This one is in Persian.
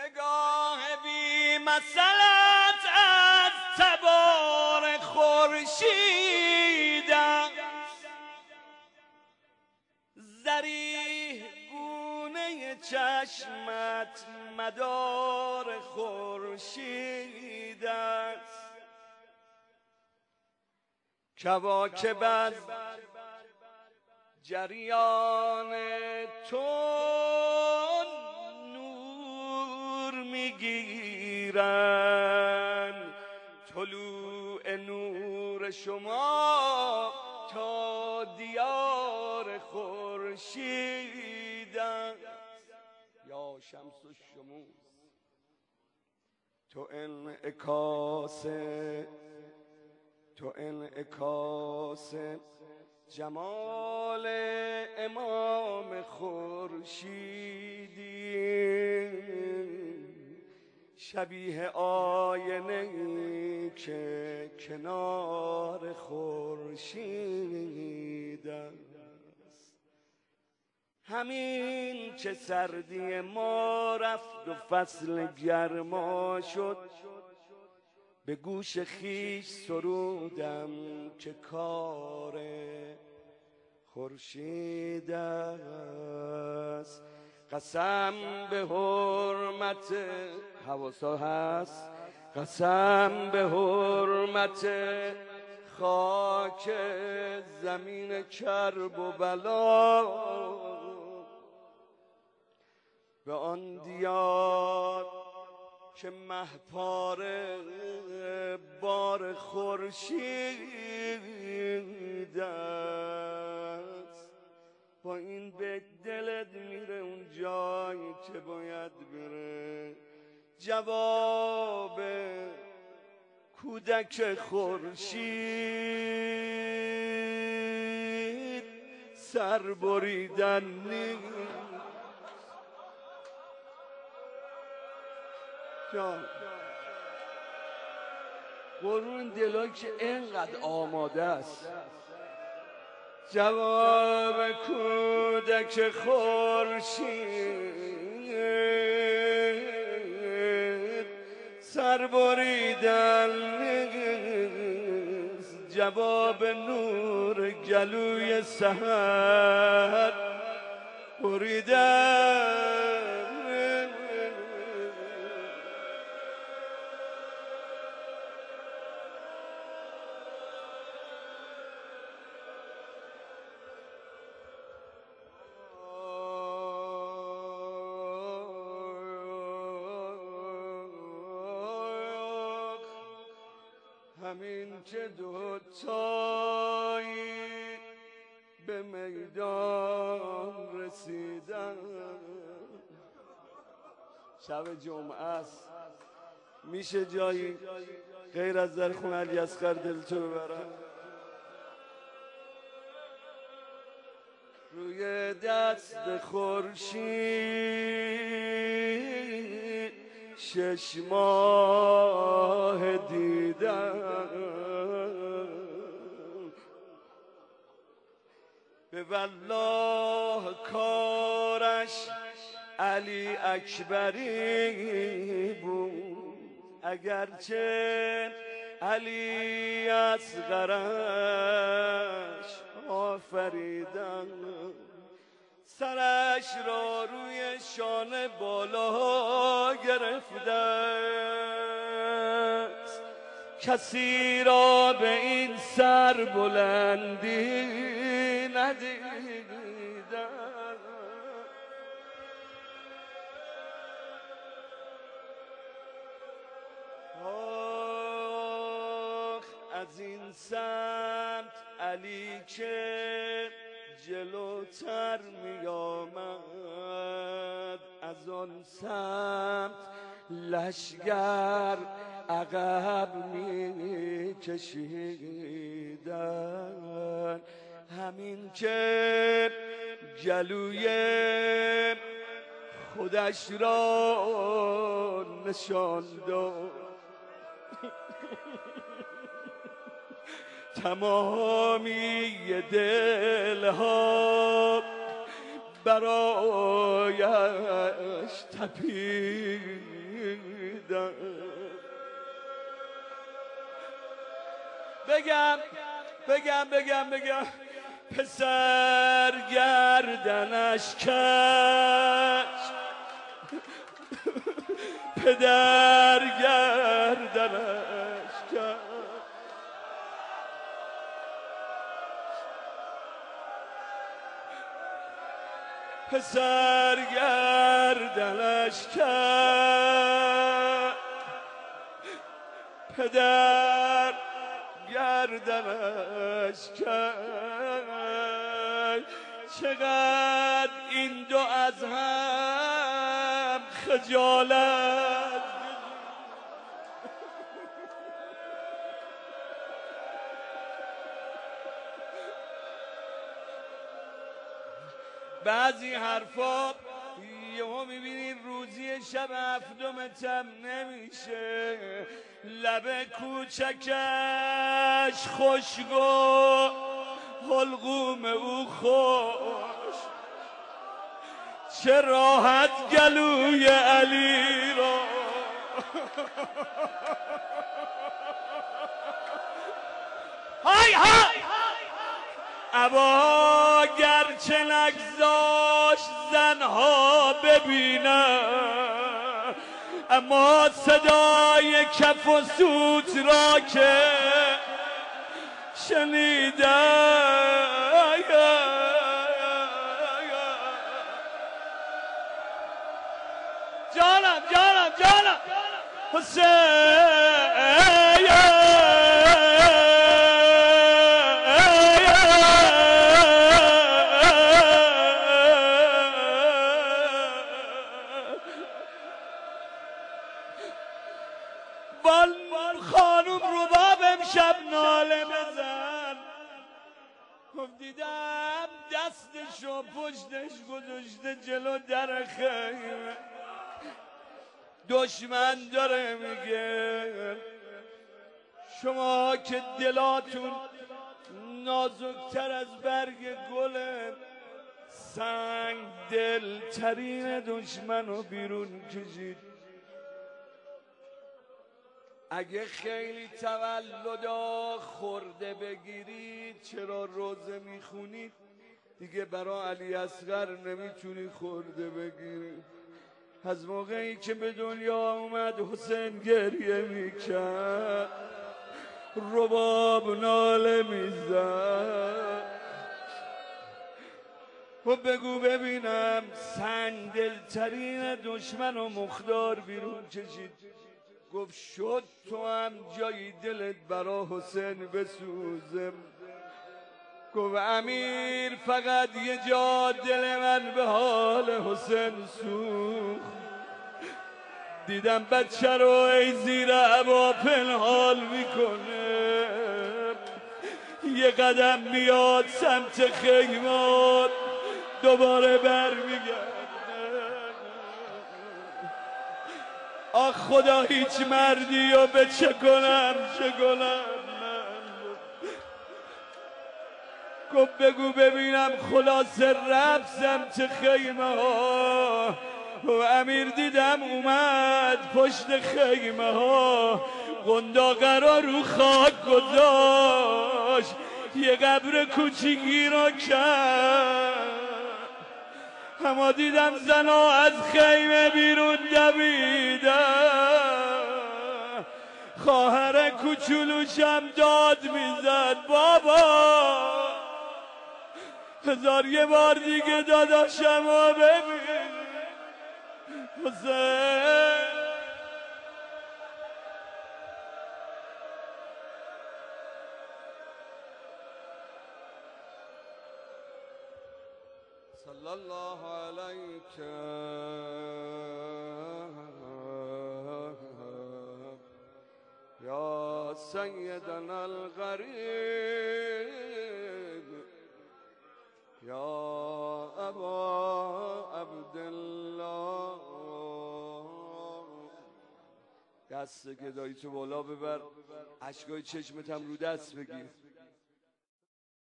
نگاه بی مسلط از تبار خورشید است، ذریح گونه چشمت مدار خورشید است، کواکب از جریان تو نور میگیرند، طلوع نور شما تا دیار خورشید است. یا شمس الشموس تو انعکاس جمال امام خورشیدی، شبیه آینه‌ای که کنار خورشید است. همین که سردی ما رفت و فصل گرما شد، به گوش خیش سرودم که کار خورشید است. قسم به حرمت حواسا هست، قسم به حرمت خاک زمین کرب و بلا، به آن دیار که مهپاره بار خورشید است. با این به دلت میره اون جایی که باید بره، جواب کودک خورشید سر بریدن نیست. قرون دلایی که اینقدر آماده است، جواب کودک خورشید سر بریدن نیست، جواب نور گلوی سحر بریدن. همین که دوتایی به میدان رسیدن، شب جمعه است، میشه جایی غیر از در خونه علیاصغر دلتو ببرم؟ روی دست خورشید 6 ماه دیدم، به والله کارش علی اکبری بود، اگرچه علی اصغرش آفریدن، سرش را روی شانه بالا گرفته است، کسی را به این سر بلندی ندیدم. آخ از این سمت علی که جلوتر می آمد، از آن سمت لشگر عقب می کشیدن، همین که گلوی خودش را نشان داد، تمامی دلها برایش تپیدم. بگم پسر گردنش کش، پدر گردنش کش. پسر گردنش کش، پدر گردنش کش. چقدر این دو از هم خجالت، بعضی حرفا یهو میبینین روزی شب هفتم تم نمیشه، لب کوچکش خوشگو حلقوم او خوش، چه راحت گلوی علی را های های ابا گرچه نگذاشت زنها ببینم، اما صدای کف و سوت را که شنیدم. جانم حسین خانوم رباب امشب ناله بزن. دیدم دستشو پشتش گذاشته جلو در خیمه، دشمن داره میگه شما که دلاتون نازکتر از برگ گله، سنگ دل ترین دشمن رو بیرون کشید. اگه خیلی تولدا خورده بگیرید، چرا روزه میخونید؟ دیگه برا علی اصغر نمیتونی خورده بگیری. از موقعی که به دنیا اومد حسین گریه میکرد، رباب ناله میزد. و بگو ببینم سنگ دلترین دشمن و مخدار بیرون کشید. گفت شد تو هم جایی دلت برا حسین بسوزم. گفت امیر فقط یه جا دل من به حال حسین سوخت، دیدم بچه رو ای زیر عبا پنهال میکنه، یه قدم میاد سمت خیمات دوباره برمیگرده. آخ خدا هیچ مردی و به چه کنم گفت بگو ببینم خلاصه رفت سمت خیمه ها و امیر دیدم اومد پشت خیمه ها، قنداقه را رو خاک گذاشت، یه قبر کوچیکی را کرد. اما دیدم زنا از خیمه بیرون دویدن، خواهر کوچولوشم داد میزد بابا، هزار یه بار دیگه داداشم رو ببین حسین. صلی الله علیک یا سیدنا الغریب یا ابا عبدالله. دست گدایی تو بالا ببر، اشکای چشمتم رو دست بگیر.